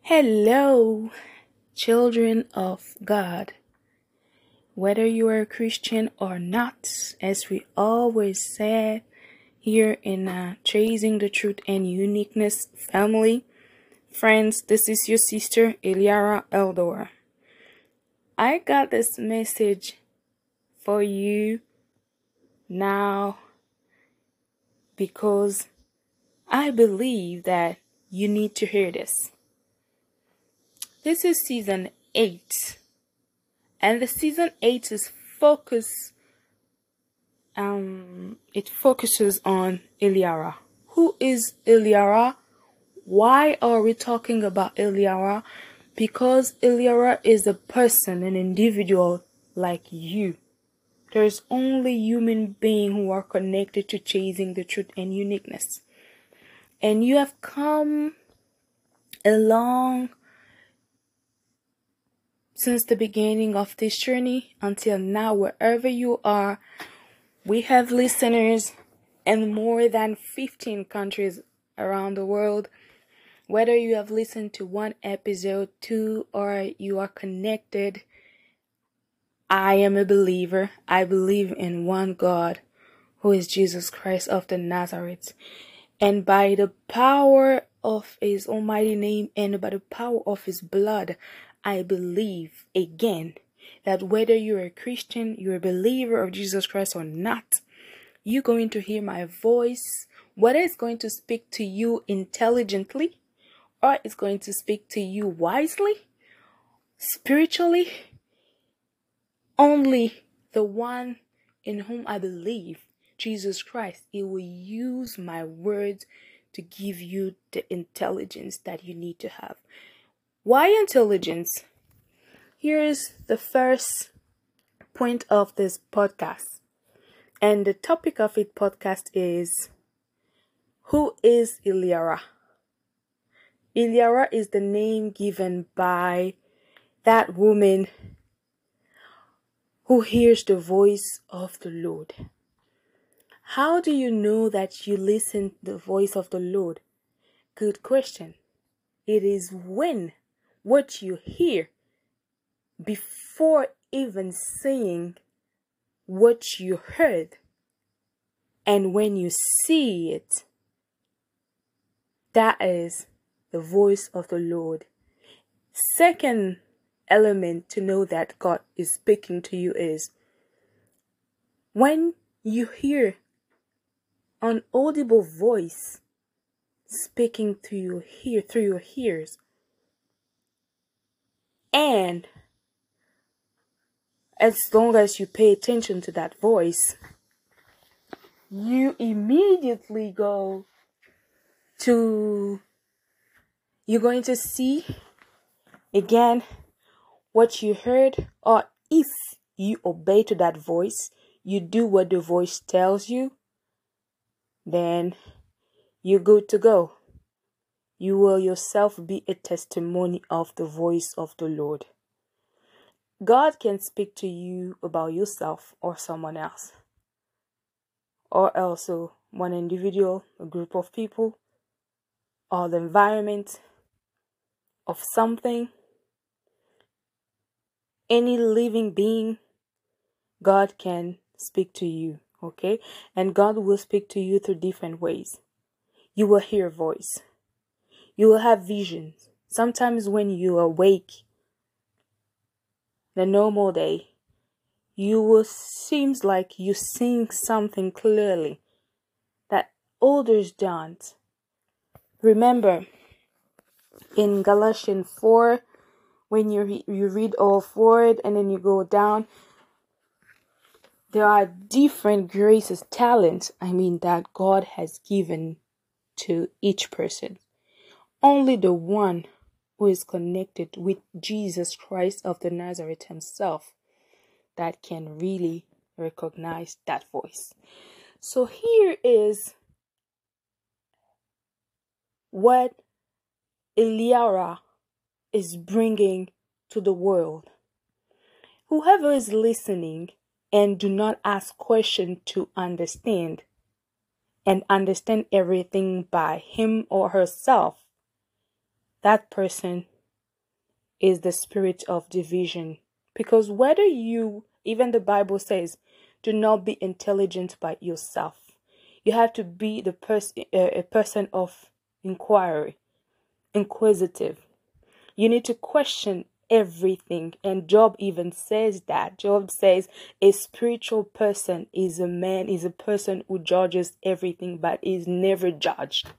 Hello, children of God. Whether you are a Christian or not, as we always said here in Chasing the Truth and Uniqueness family, friends, this is your sister Eliara Eldor. I got this message for you now because I believe that you need to hear this. This is season 8. And the season 8 is it focuses on Eliara. Who is Eliara? Why are we talking about Eliara? Because Eliara is a person, an individual like you. There's only human beings who are connected to chasing the truth and uniqueness. And you have come along since the beginning of this journey until now, wherever you are. We have listeners in more than 15 countries around the world. Whether you have listened to one episode, 2, or you are connected, I am a believer. I believe in one God, who is Jesus Christ of the Nazareth. And by the power of his almighty name and by the power of his blood, I believe again that whether you're a Christian, you're a believer of Jesus Christ or not, you're going to hear my voice, whether it's going to speak to you intelligently or it's going to speak to you wisely, spiritually. Only the one in whom I believe, Jesus Christ, he will use my words to give you the intelligence that you need to have. Why intelligence? Here's the first point of this podcast. And the topic of it podcast is, who is Eliara? Eliara is the name given by that woman who hears the voice of the Lord. How do you know that you listen to the voice of the Lord? Good question. It is when what you hear before even saying what you heard, and when you see it, that is the voice of the Lord. Second element to know that God is speaking to you is when you hear an audible voice speaking to you through your ears, and as long as you pay attention to that voice, you immediately you're going to see again what you heard, or if you obey to that voice, you do what the voice tells you, then you're good to go. You will yourself be a testimony of the voice of the Lord. God can speak to you about yourself or someone else, or also one individual, a group of people, or the environment of something. Any living being, God can speak to you, okay? And God will speak to you through different ways. You will hear a voice. You will have visions. Sometimes when you awake, the normal day, seems like you seeing something clearly that others don't. Remember, in Galatians 4, when you read all forward and then you go down, there are different graces, talents, that God has given to each person. Only the one who is connected with Jesus Christ of the Nazareth himself that can really recognize that voice. So here is what Eliara is bringing to the world. Whoever is listening and do not ask questions to understand and understand everything by him or herself, that person is the spirit of division. Because whether you, even the Bible says, do not be intelligent by yourself. You have to be a person of inquiry, inquisitive. You need to question everything. And Job even says that. Job says a spiritual person is a person who judges everything but is never judged.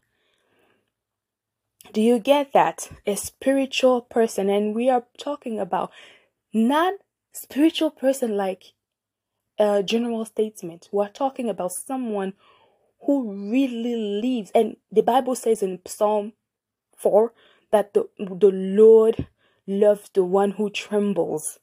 Do you get that? A spiritual person. And we are talking about not spiritual person like a general statement. We're talking about someone who really lives. And the Bible says in Psalm 4 that the Lord loves the one who trembles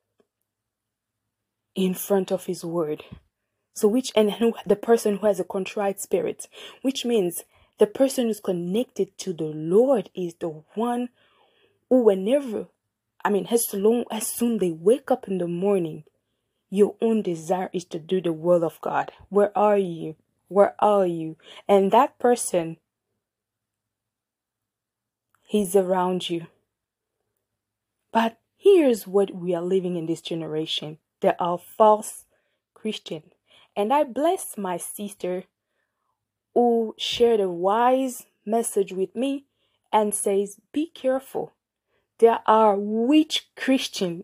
in front of his word. So the person who has a contrite spirit, which means the person who's connected to the Lord is the one who as soon they wake up in the morning, your own desire is to do the will of God. Where are you? Where are you? And that person, he's around you. But here's what we are living in this generation. There are false Christians. And I bless my sister who shared a wise message with me and says, be careful. There are witch Christians.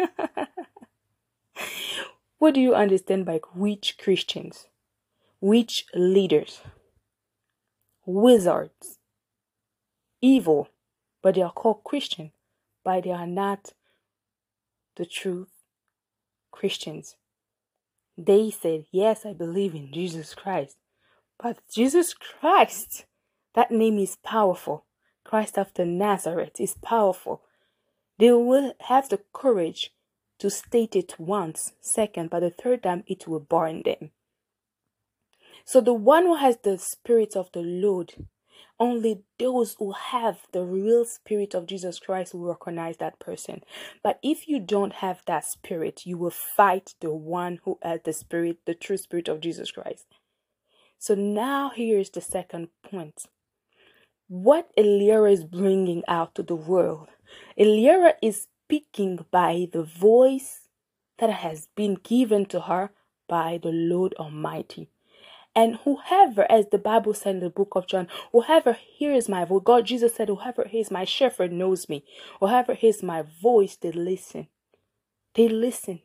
What do you understand by witch Christians? Witch leaders. Wizards. Evil. But they are called Christian. But they are not the true Christians. They said, yes, I believe in Jesus Christ. But Jesus Christ, that name is powerful. Christ after Nazareth is powerful. They will have the courage to state it once, second, but the third time it will burn them. So the one who has the Spirit of the Lord, only those who have the real Spirit of Jesus Christ will recognize that person. But if you don't have that Spirit, you will fight the one who has the Spirit, the true Spirit of Jesus Christ. So now here's the second point. What Eliara is bringing out to the world. Eliara is speaking by the voice that has been given to her by the Lord Almighty. And whoever, as the Bible said in the book of John, whoever hears my voice, Jesus said, whoever hears my shepherd knows me. Whoever hears my voice, they listen. They listen.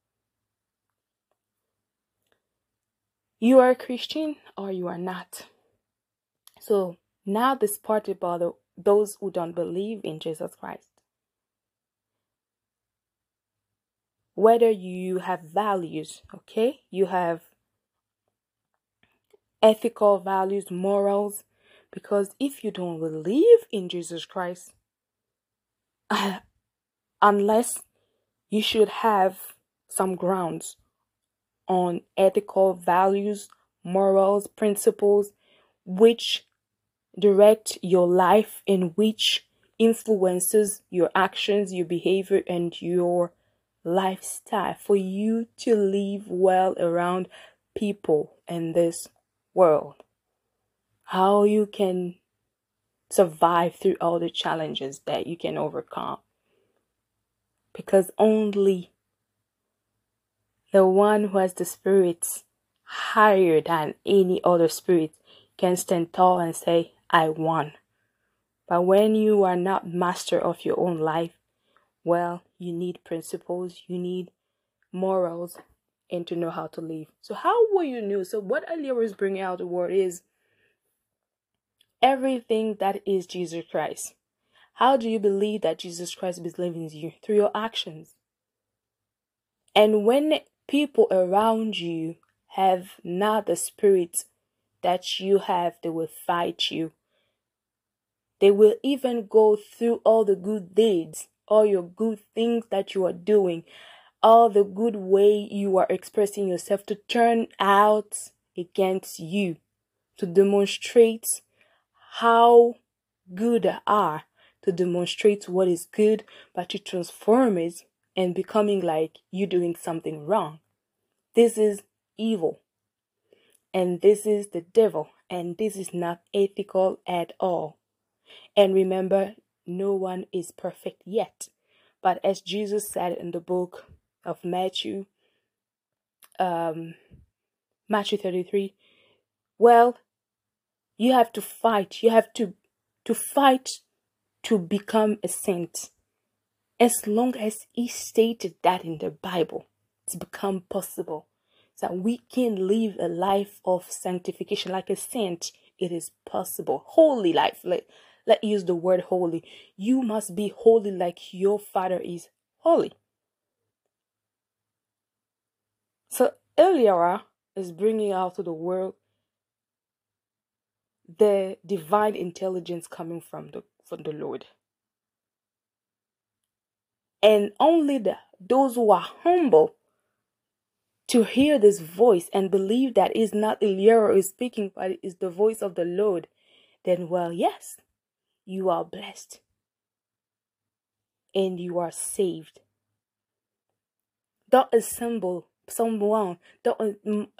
You are a Christian or you are not. So now this part about those who don't believe in Jesus Christ. Whether you have values, okay? You have ethical values, morals. Because if you don't believe in Jesus Christ, unless you should have some grounds on ethical values, morals, principles, which direct your life and which influences your actions, your behavior, and your lifestyle for you to live well around people in this world. How you can survive through all the challenges that you can overcome. Because only the one who has the Spirit higher than any other spirit can stand tall and say, I won. But when you are not master of your own life, well, you need principles, you need morals, and to know how to live. So how will you know? So what Eliara is bringing out the word is everything that is Jesus Christ. How do you believe that Jesus Christ is living in you? Through your actions. And when people around you have not the Spirit that you have, they will fight you. They will even go through all the good deeds, all your good things that you are doing, all the good way you are expressing yourself to turn out against you, to demonstrate how good they are, to demonstrate what is good, but to transform it and becoming like you doing something wrong. This is evil. And this is the devil. And this is not ethical at all. And remember, no one is perfect yet. But as Jesus said in the book of Matthew, Matthew 33, well, you have to fight. You have to fight to become a saint. As long as he stated that in the Bible, it's become possible that we can live a life of sanctification like a saint. It is possible. Holy life. Let's use the word holy. You must be holy like your Father is holy. So Eliara is bringing out to the world the divine intelligence coming from the Lord. And only those who are humble to hear this voice and believe that it's not Eliara who is speaking, but it is the voice of the Lord, then, well, yes, you are blessed and you are saved. Don't assemble someone. Don't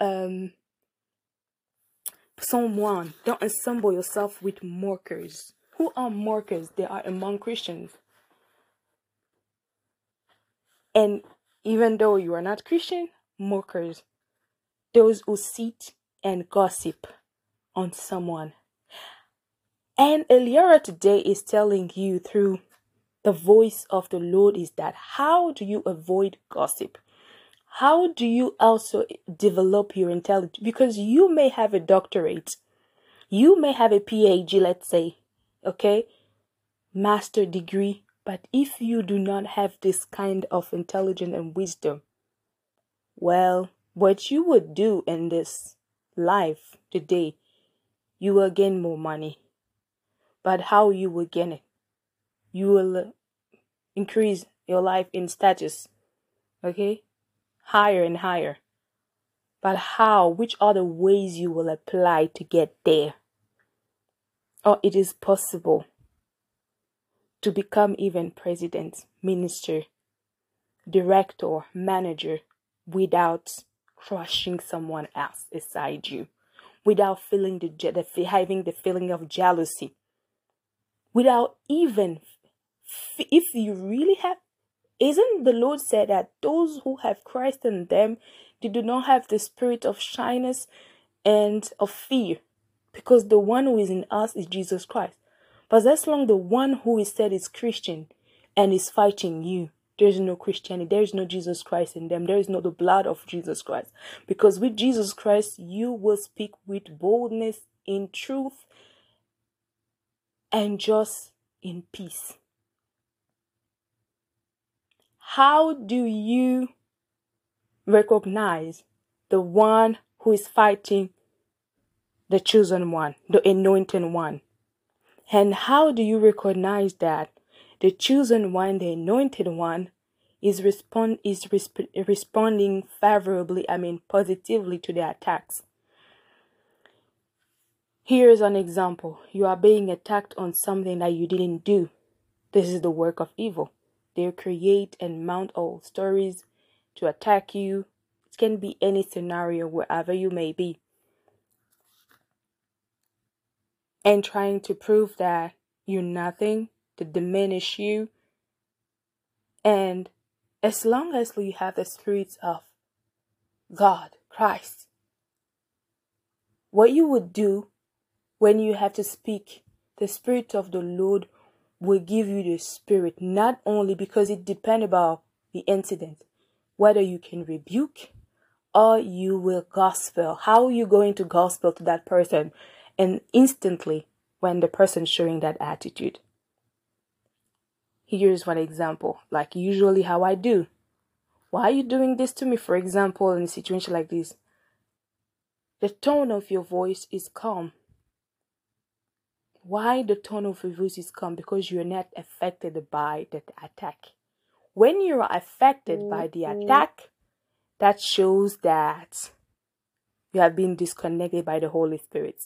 assemble yourself with mockers. Who are mockers? They are among Christians. And even though you are not Christian, mockers, those who sit and gossip on someone. And Eliara today is telling you through the voice of the Lord is that how do you avoid gossip? How do you also develop your intelligence? Because you may have a doctorate, you may have a PhD, let's say, okay, master degree, but if you do not have this kind of intelligence and wisdom, well, what you would do in this life today, you will gain more money. But how you will gain it? You will increase your life in status, okay? Higher and higher. But how? Which are the ways you will apply to get there? Or it is possible to become even president, minister, director, manager without crushing someone else aside you, without feeling having the feeling of jealousy, without even if you really have. Isn't the Lord said that those who have Christ in them, they do not have the spirit of shyness and of fear, because the one who is in us is Jesus Christ. But as long the one who is said is Christian and is fighting you, there is no Christianity, there is no Jesus Christ in them, there is no the blood of Jesus Christ. Because with Jesus Christ, you will speak with boldness, in truth, and just in peace. How do you recognize the one who is fighting the chosen one, the anointed one? And how do you recognize that the chosen one, the anointed one, is responding favorably, positively to the attacks? Here's an example. You are being attacked on something that you didn't do. This is the work of evil. They create and mount all stories to attack you. It can be any scenario wherever you may be. And trying to prove that you're nothing, to diminish you. And as long as you have the Spirit of God, Christ, what you would do when you have to speak, the Spirit of the Lord will give you the Spirit, not only because it depends about the incident, whether you can rebuke or you will gospel. How are you going to gospel to that person? And instantly, when the person showing that attitude. Here's one example, like usually how I do. Why are you doing this to me? For example, in a situation like this, the tone of your voice is calm. Why the tone of your voice is calm? Because you're not affected by the attack. When you are affected by the attack, that shows that you have been disconnected by the Holy Spirit.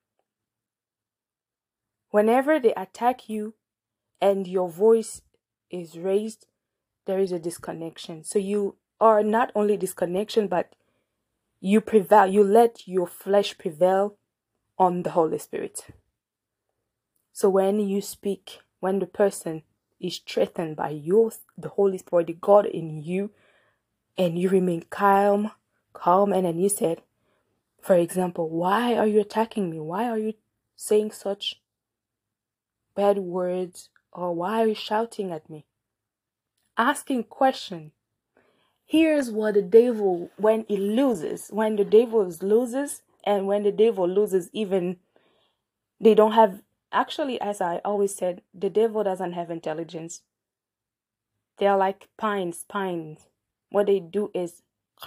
Whenever they attack you and your voice is raised, there is a disconnection. So you are not only disconnection, but you let your flesh prevail on the Holy Spirit. So when you speak, when the person is threatened by the Holy Spirit, the God in you, and you remain calm, and then you said, for example, why are you attacking me? Why are you saying such bad words? Or why are you shouting at me? Asking question. Here's what the devil, when the devil loses, and when the devil loses, even they don't have, actually, as I always said, the devil doesn't have intelligence. They're like pines. What they do is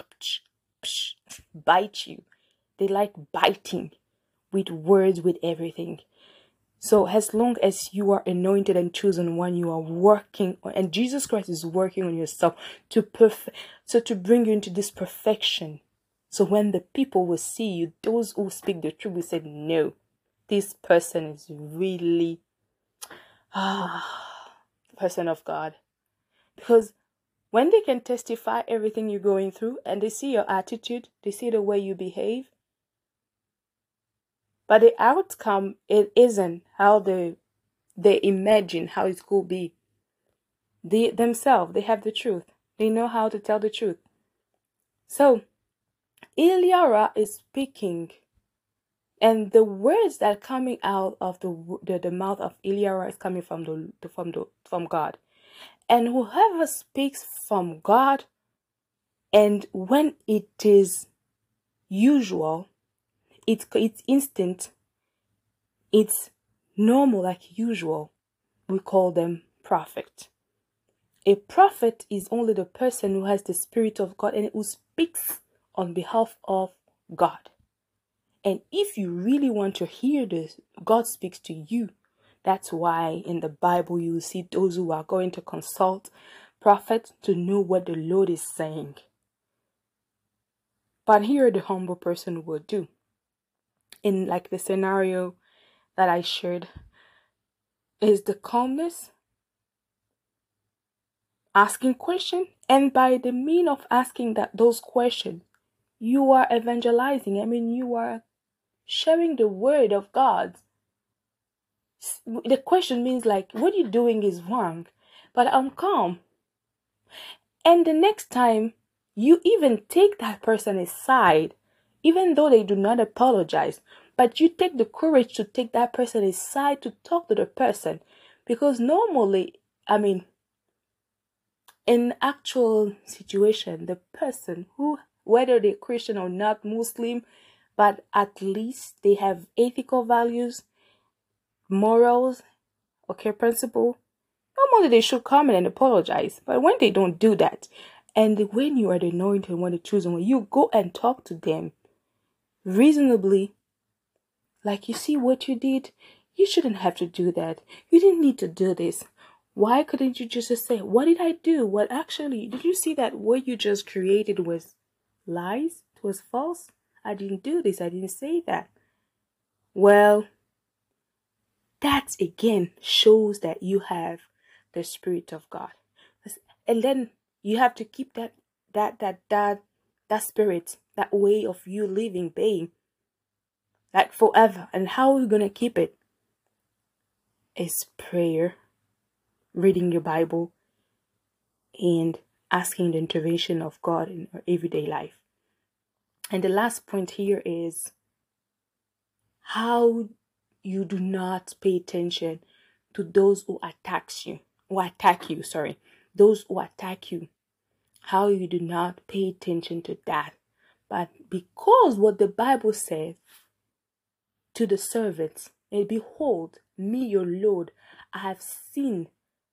bite you. They like biting with words, with everything. So as long as you are anointed and chosen one, you are working on, and Jesus Christ is working on yourself to bring you into this perfection. So when the people will see you, those who speak the truth will say, no, this person is really person of God. Because when they can testify everything you're going through, and they see your attitude, they see the way you behave, but the outcome, it isn't how they imagine how it could be. They themselves, they have the truth. They know how to tell the truth. So Eliara is speaking, and the words that are coming out of the mouth of Eliara is coming from God. And whoever speaks from God, and when it is usual, it's instant, it's normal, like usual, we call them prophet. A prophet is only the person who has the Spirit of God and who speaks on behalf of God. And if you really want to hear this, God speaks to you. That's why in the Bible you will see those who are going to consult prophets to know what the Lord is saying. But here the humble person will do. In like the scenario that I shared, is the calmness, asking questions, and by the mean of asking those questions, you are evangelizing. I mean, you are sharing the word of God. The question means like, what you're doing is wrong, but I'm calm. And the next time you even take that person aside, even though they do not apologize, but you take the courage to take that person aside to talk to the person. Because normally, I mean, in actual situation, the person who, whether they're Christian or not, Muslim, but at least they have ethical values, morals, okay, principle, normally they should come in and apologize. But when they don't do that, and when you are the anointed one, the chosen one, you go and talk to them reasonably, like, you see what you did? You shouldn't have to do that. You didn't need to do this. Why couldn't you just say, what did I do? What actually, did you see that what you just created was lies? It was false? I didn't do this. I didn't say that. Well, that again shows that you have the Spirit of God. And then you have to keep that spirit, that way of you living, being, like forever. And how are you going to keep it? Is prayer, reading your Bible, and asking the intervention of God in our everyday life. And the last point here is how you do not pay attention to those who attack you. Those who attack you. How you do not pay attention to that. But because what the Bible says to the servants, and behold, me your Lord, I have seen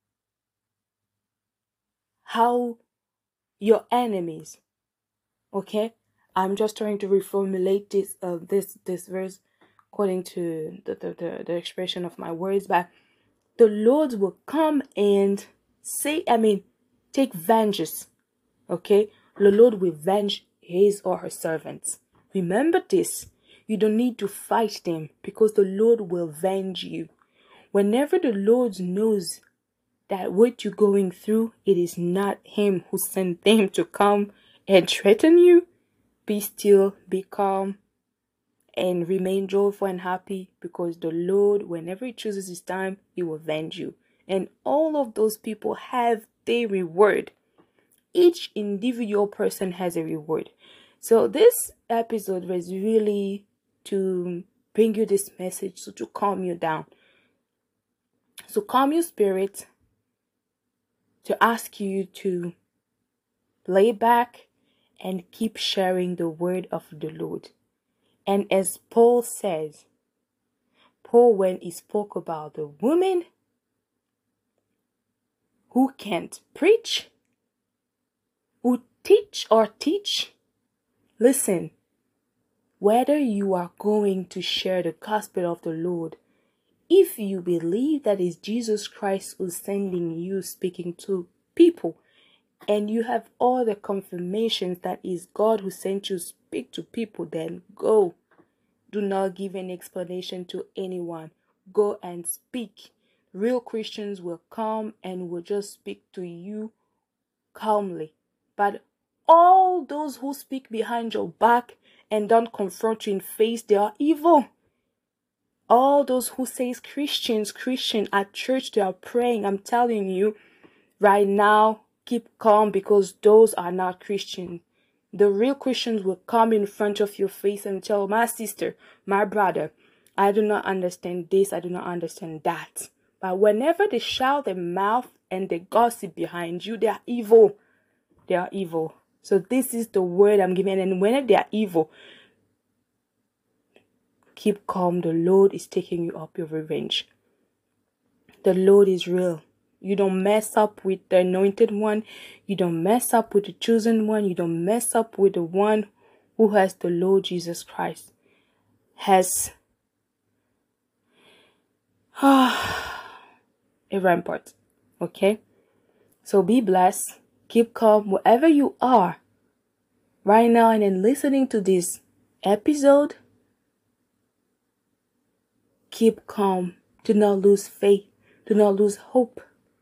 how your enemies, okay? I'm just trying to reformulate this verse according to the expression of my words, but the Lord will come and take vengeance, okay? The Lord will avenge his or her servants. Remember this. You don't need to fight them because the Lord will avenge you. Whenever the Lord knows that what you're going through, it is not him who sent them to come and threaten you, be still, be calm, and remain joyful and happy, because the Lord, whenever he chooses his time, he will avenge you. and all of those people have their reward. Each individual person has a reward. So this episode was really to bring you this message, so to calm you down, so calm your spirit, to ask you to lay back and keep sharing the word of the Lord. And as Paul says, when he spoke about the woman who can't preach, who teach, listen, whether you are going to share the gospel of the Lord, if you believe that it's Jesus Christ who's sending you speaking to people, and you have all the confirmations that is God who sent you speak to people, then go. Do not give an explanation to anyone. Go and speak. Real Christians will come and will just speak to you calmly. But all those who speak behind your back and don't confront you in face, they are evil. All those who say Christian at church, they are praying. I'm telling you right now, keep calm, because those are not Christians. The real Christians will come in front of your face and tell, my sister, my brother, I do not understand this, I do not understand that. But whenever they shout their mouth and they gossip behind you, they are evil. They are evil. So this is the word I'm giving. And whenever they are evil, keep calm. The Lord is taking you up your revenge. The Lord is real. You don't mess up with the anointed one. You don't mess up with the chosen one. You don't mess up with the one who has the Lord Jesus Christ. Has a rampart. Okay? So be blessed. Keep calm wherever you are right now, and then listening to this episode. Keep calm. Do not lose faith. Do not lose hope.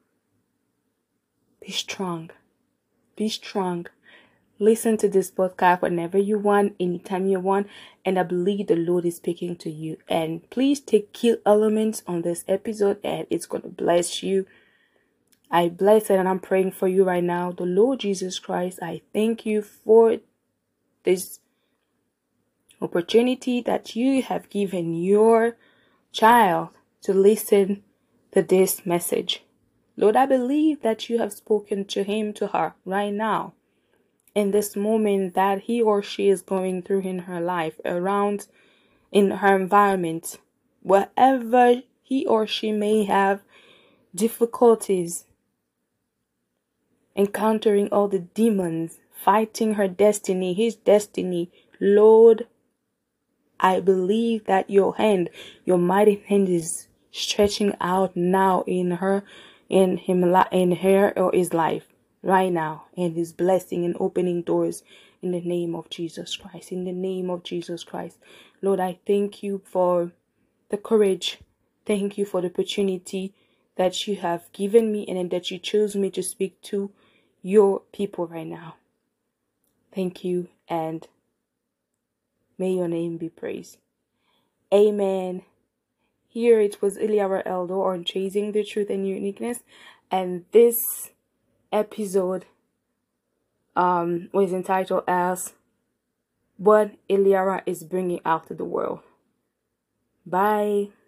Be strong. Be strong. Listen to this podcast whenever you want, anytime you want, and I believe the Lord is speaking to you. And please take key elements on this episode, and it's going to bless you. I bless it, and I'm praying for you right now. The Lord Jesus Christ, I thank you for this opportunity that you have given your child to listen to this message. Lord, I believe that you have spoken to him, to her right now, in this moment that he or she is going through in her life, around in her environment, wherever he or she may have difficulties, encountering all the demons, fighting her destiny, his destiny. Lord, I believe that your hand, your mighty hand is stretching out now in her, in her or his life right now, and is blessing and opening doors in the name of Jesus Christ. In the name of Jesus Christ. Lord, I thank you for the courage. Thank you for the opportunity that you have given me, and that you chose me to speak to your people right now. Thank you, and may your name be praised. Amen. Here it was Iliara Eldo on Chasing the Truth and Uniqueness, and this episode was entitled as What Iliara is Bringing Out to the World. Bye.